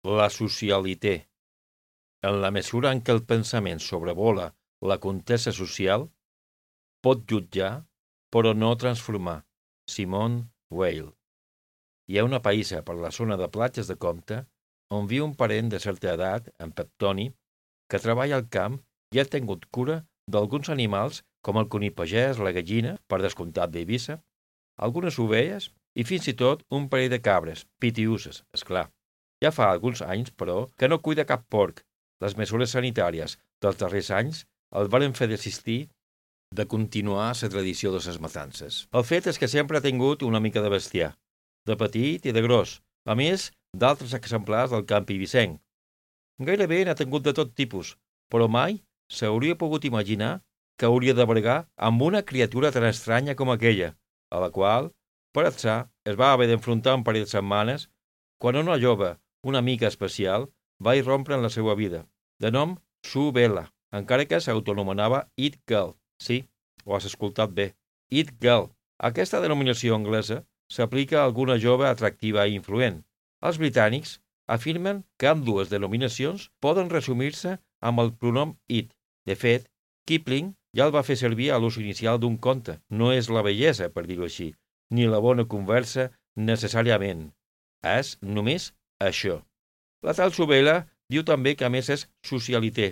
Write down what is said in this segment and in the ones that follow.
La socialité. En la mesura en què el pensament sobrevola la contesa social, pot jutjar, però no transformar. Simone Weil. Hi ha una païssa per la zona de platges de Comte on viu un parent de certa edat, en Pep Toni, que treballa al camp i ha tingut cura d'alguns animals com el conill pagès, la gallina, per descomptat d'Eivissa, algunes ovelles i fins i tot un parell de cabres, pitiuses, esclar. Ja fa alguns anys, però, que no cuida cap porc. Les mesures sanitàries dels darrers anys el varen fer desistir de continuar la tradició de les matances. El fet és que sempre ha tingut una mica de bestiar, de petit i de gros, a més d'altres exemplars del camp eivissenc. Gairebé n'ha tingut de tot tipus, però mai s'hauria pogut imaginar que hauria de bregar amb una criatura tan estranya com aquella, a la qual, per atzar, es va haver d'enfrontar un parell de setmanes quan una jove, una mica especial, va irrompre en la seva vida, de nom Sue Bella, encara que s'autonomenava It Girl. Sí, ho has escoltat bé. It Girl. Aquesta denominació anglesa s'aplica a alguna jove atractiva i influent. Els britànics afirmen que ambdues denominacions poden resumir-se amb el pronom it. De fet, Kipling ja el va fer servir a l'ús inicial d'un conte. No és la bellesa, per dir-ho així, ni la bona conversa necessàriament. És només això. La tal Subela diu també que a més és socialité.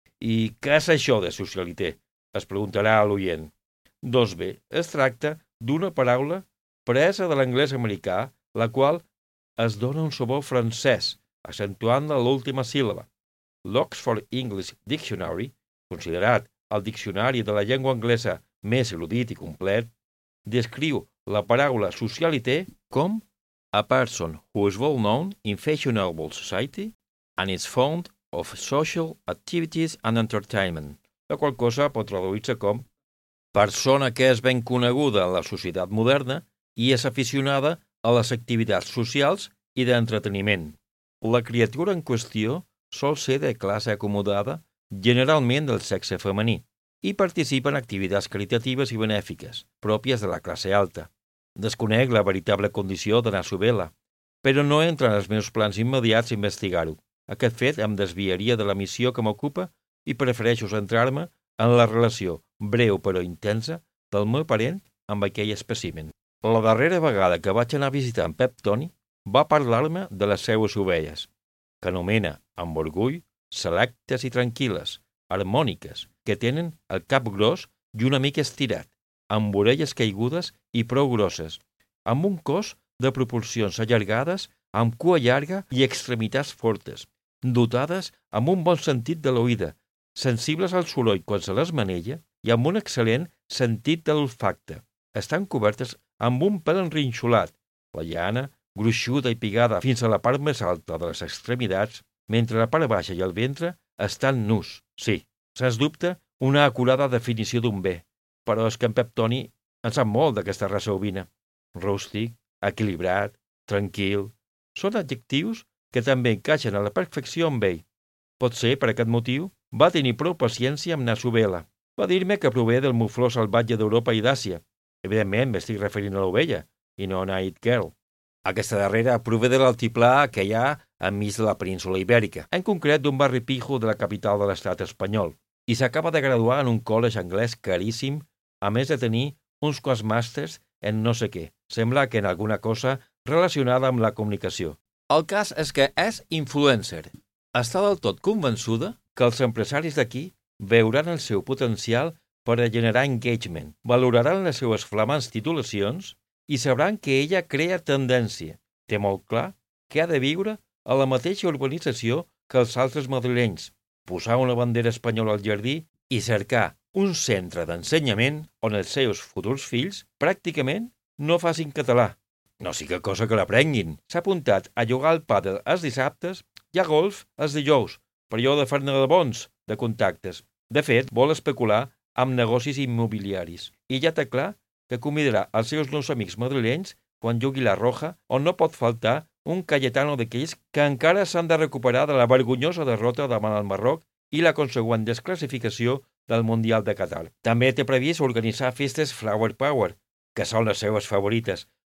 I què és això de socialité? Es preguntarà a l'oient. Doncs bé, es tracta d'una paraula presa de l'anglès americà, la qual es dona un sabor francès, accentuant l'última síl·laba. L'Oxford English Dictionary, considerat el diccionari de la llengua anglesa més erudit i complet, descriu la paraula socialité com a person who is well known in fashionable society and is fond of social activities and entertainment, la qual cosa pot traduir-se com persona que és ben coneguda en la societat moderna i és aficionada a les activitats socials i d'entreteniment. La criatura en qüestió sol ser de classe acomodada, generalment del sexe femení, i participa en activitats caritatives i benèfiques, pròpies de la classe alta. Desconec la veritable condició de Nasubela, però no entra en els meus plans immediats investigar-ho. Aquest fet em desviaria de la missió que m'ocupa i prefereixo centrar-me en la relació, breu però intensa, del meu parent amb aquell espècimen. La darrera vegada que vaig anar a visitar en Pep Toni va parlar-me de les seues ovelles, que anomena, amb orgull, selectes i tranquil·les, harmòniques, que tenen el cap gros i una mica estirat, amb orelles caigudes i prou grosses, amb un cos de proporcions allargades, amb cua llarga i extremitats fortes, dotades amb un bon sentit de l'oïda, sensibles al soroll quan se les manella i amb un excel·lent sentit de l'olfacte. Estan cobertes amb un pèl enrinxolat, la llana, gruixuda i pigada fins a la part més alta de les extremitats, mentre la part baixa i el ventre estan nus. Sí, sens dubte, una acurada definició d'un bé, però és que en Pep Toni en sap molt d'aquesta raça ovina. Rústic, equilibrat, tranquil... Són adjectius que també encaixen a la perfecció amb ell. Potser, per aquest motiu, va tenir prou paciència amb Nasubela. Va dir-me que prové del mufló salvatge d'Europa i d'Àsia. Evidentment, m'estic referint a l'ovella, i no a Night Girl. Aquesta darrera prové de l'altiplà que hi ha enmig de la península ibèrica, en concret d'un barri pijo de la capital de l'estat espanyol, i s'acaba de graduar en un college anglès caríssim, a més de tenir uns quants màsters en no sé què. Sembla que en alguna cosa relacionada amb la comunicació. El cas és que és influencer. Està del tot convençuda que els empresaris d'aquí veuran el seu potencial per a generar engagement, valoraran les seues flamants titulacions i sabran que ella crea tendència. Té molt clar que ha de viure a la mateixa urbanització que els altres madrilenys, posar una bandera espanyola al jardí i cercar un centre d'ensenyament on els seus futurs fills pràcticament no facin català. No siga cosa que l'aprenguin. S'ha apuntat a jugar al pàdel els dissabtes i a golf els dijous, per allò de fer-ne de bons de contactes. De fet, vol especular amb negocis immobiliaris. I ja té clar que convidarà els seus nous amics madrilenys quan jugui la Roja, on no pot faltar un Cayetano d'aquells que encara s'han de recuperar de la vergonyosa derrota davant el Marroc i la consegüent desclassificació del Mundial de Qatar. També té previst organitzar festes Flower Power, que són les seues favorites,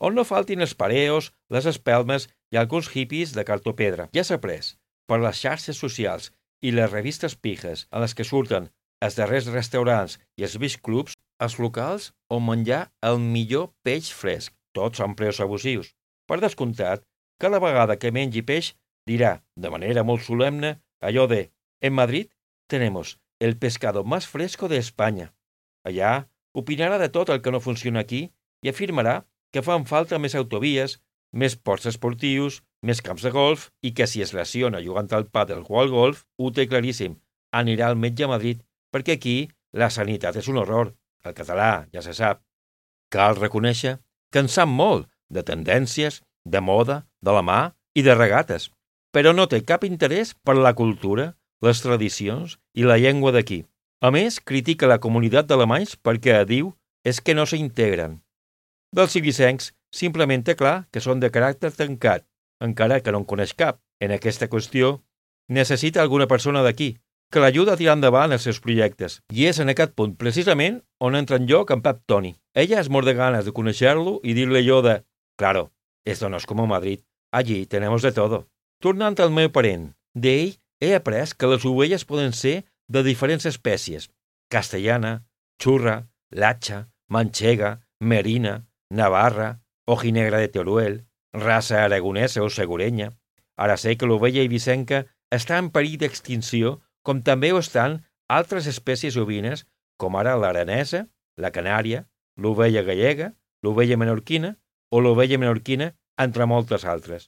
on no faltin els pareos, les espelmes i alguns hippies de cartó-pedra. Ja s'ha pres, per les xarxes socials i les revistes pijes en les que surten els darrers restaurants i els beach clubs, els locals on menjar el millor peix fresc. Tots són preus abusius. Per descomptat, cada vegada que mengi peix dirà, de manera molt solemne, allò de «En Madrid tenemos el pescado más fresco de España». Allà opinarà de tot el que no funciona aquí i afirmarà que fan falta més autovies, més ports esportius, més camps de golf i que si es lesiona jugant al pàdel o al golf, ho té claríssim, anirà al metge a Madrid, perquè aquí la sanitat és un horror. El català, ja se sap. Cal reconèixer que en sap molt de tendències, de moda, de la mà i de regates, però no té cap interès per la cultura, les tradicions i la llengua d'aquí. A més, critica la comunitat d'alemanys perquè, diu, és que no s'integren. Dels ibicencs simplement té clar que són de caràcter tancat, encara que no en coneix cap. En aquesta qüestió, necessita alguna persona d'aquí que l'ajuda a tirar endavant els seus projectes. I és en aquest punt, precisament, on entra en joc en Pep Tony. Ella es mor de ganes de conèixer-lo i dir-li allò de «Claro, esto no es como Madrid. Allí tenemos de todo». Tornant al meu parent, d'ell he après que les ovelles poden ser de diferents espècies: castellana, xurra, latxa, manxega, merina, navarra, ojinegra de Teruel, raça aragonesa o segurenya. Ara sé que l'ovella ibicenca està en perill d'extinció, com també ho estan altres espècies ovines, com ara l'aranesa, la canària, l'ovella gallega, l'ovella menorquina o l'ovella menorquina, entre moltes altres.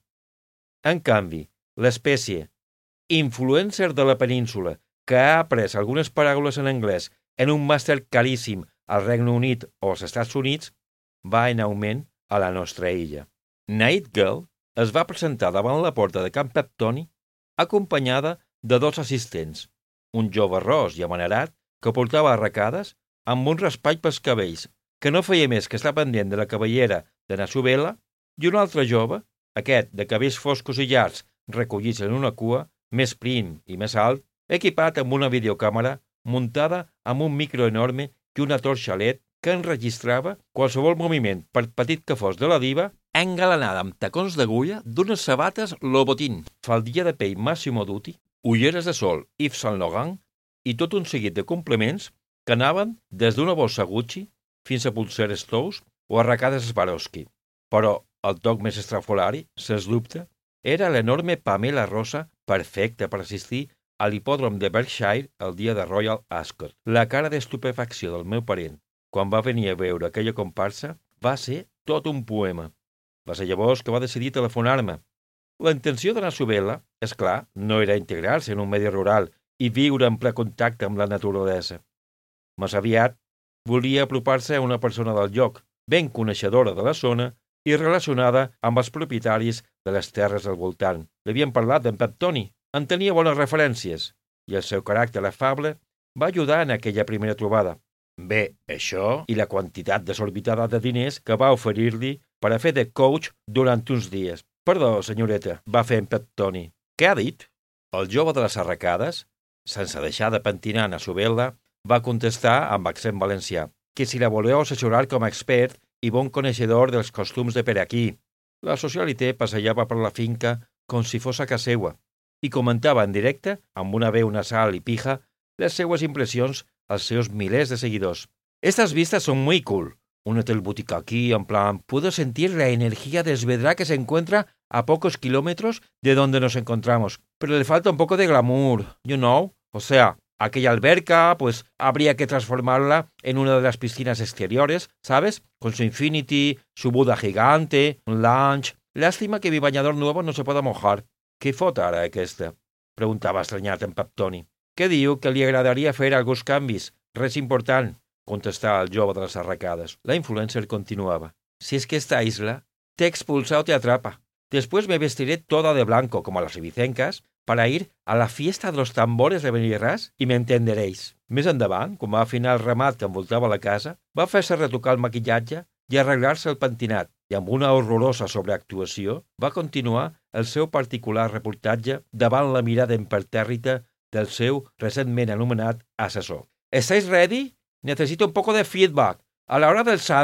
En canvi, l'espècie influencer de la península, que ha après algunes paraules en anglès en un màster caríssim al Regne Unit o als Estats Units, va en augment a la nostra illa. Night Girl es va presentar davant la porta de Camp Pep Tony acompanyada de 2 assistents, un jove ros i amanerat que portava arracades amb un raspall pels cabells, que no feia més que estar pendent de la cabellera de na Subela, i un altre jove, aquest de cabells foscos i llargs recollits en una cua, més prim i més alt, equipat amb una videocàmera muntada amb un micro enorme i una torxa LED que enregistrava qualsevol moviment, per petit que fos de la diva, engalanada amb tacons d'agulla d'unes sabates Louboutin, faldilla de pell Massimo Dutti, ulleres de sol Yves Saint Laurent i tot un seguit de complements que anaven des d'una bossa Gucci fins a pulseres Tous o arracades Swarovski. Però el toc més estrafolari, sens dubte, era l'enorme Pamela Rosa, perfecta per assistir a l'hipòdrom de Berkshire el dia de Royal Ascot. La cara d'estupefacció del meu parent quan va venir a veure aquella comparsa va ser tot un poema. Va ser llavors que va decidir telefonar-me. La intenció de na Subela, és clar, no era integrar-se en un medi rural i viure en ple contacte amb la naturalesa. Més aviat, volia apropar-se a una persona del lloc, ben coneixedora de la zona i relacionada amb els propietaris de les terres al voltant. Li havien parlat d'en Pep Tony, en tenia bones referències, i el seu caràcter afable va ajudar en aquella primera trobada. Bé, això i la quantitat desorbitada de diners que va oferir-li per a fer de coach durant uns dies. «Perdó, senyoreta», va fer en Pep Tony. «Què ha dit?» El jove de les arracades, sense deixar de pentinar a Subela, va contestar amb accent valencià que si la voleu assessorar com a expert i bon coneixedor dels costums de per aquí. La socialité passejava per la finca com si fos a casa seua i comentava en directe, amb una veu nasal i pija, les seues impressions als seus milers de seguidors. «Estas vistas son muy cool. Un hotel boutique aquí, en plan, puedo sentir la energía de Esvedra que se encuentra a pocos kilómetros de donde nos encontramos, pero le falta un poco de glamour, you know? O sea, aquella alberca, pues habría que transformarla en una de las piscinas exteriores, ¿sabes? Con su infinity, su Buda gigante, un lounge. Lástima que mi bañador nuevo no se pueda mojar». «Què fot ara aquesta?», preguntava estranyat en Pep Tony. «Que diu que li agradaria fer alguns canvis. Res important», contestava el jove de les arracades. La influencer continuaba. «Si es que esta isla te expulsa o te atrapa. Después me vestiré toda de blanco como las ibicencas para ir a la fiesta de los tambores de Benirràs y me entenderéis». Més endavant, quan va afinar el ramat que envoltava la casa, va fer-se retocar el maquillatge i arreglar-se el pentinat, i amb una horrorosa sobreactuació va continuar el seu particular reportatge davant la mirada impertèrrita del seu recentment anomenat assessor. «¿Estáis ready? Necesito un poco de feedback. A la hora del sunset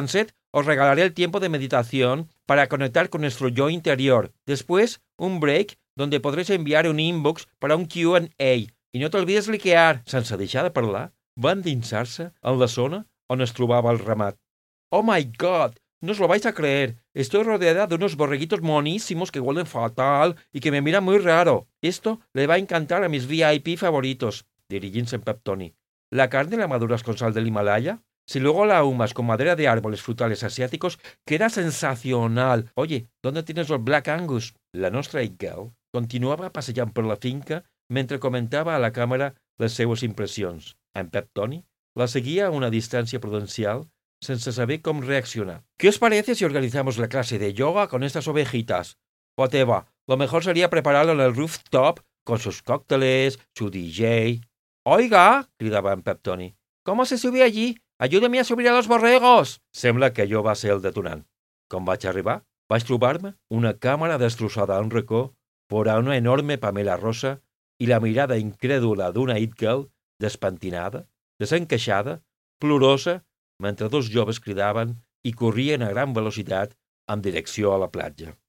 os regalaré el tiempo de meditación para conectar con nuestro yo interior. Después, un break donde podréis enviar un inbox para un Q&A. I no t'olvides liquear. Sense deixar de parlar, va endinsar-se en la zona on es trobava el ramat. Oh my God, no os lo vais a creer. Estoy rodeada de unos borreguitos monísimos que huelen fatal y que me miran muy raro. Esto le va a encantar a mis VIP favoritos, dirigiéndose en Pep Tony. ¿La carne la maduras con sal del Himalaya? Si luego la ahumas con madera de árboles frutales asiáticos, queda sensacional. Oye, ¿dónde tienes los Black Angus? La nostra It Girl continuava passejant per la finca mentre comentava a la càmera les seues impressions. En Pep Tony la seguia a una distància prudencial sense saber com reaccionar. ¿Qué os parece si organizamos la clase de yoga con estas ovejitas? Whatever, lo mejor sería prepararlo en el rooftop con sus cócteles, su DJ. Oiga, cridava en Pep Tony, ¿cómo se sube allí? Ayúdame a subir a los borregos! Sembla que allò va ser el detonant. Com vaig arribar, vaig trobar-me una càmera destrossada a un racó, fora una enorme pamela rosa i la mirada incrèdula d'una It Girl despentinada, desencaixada, plorosa, mentre dos joves cridaven i corrien a gran velocitat en direcció a la platja.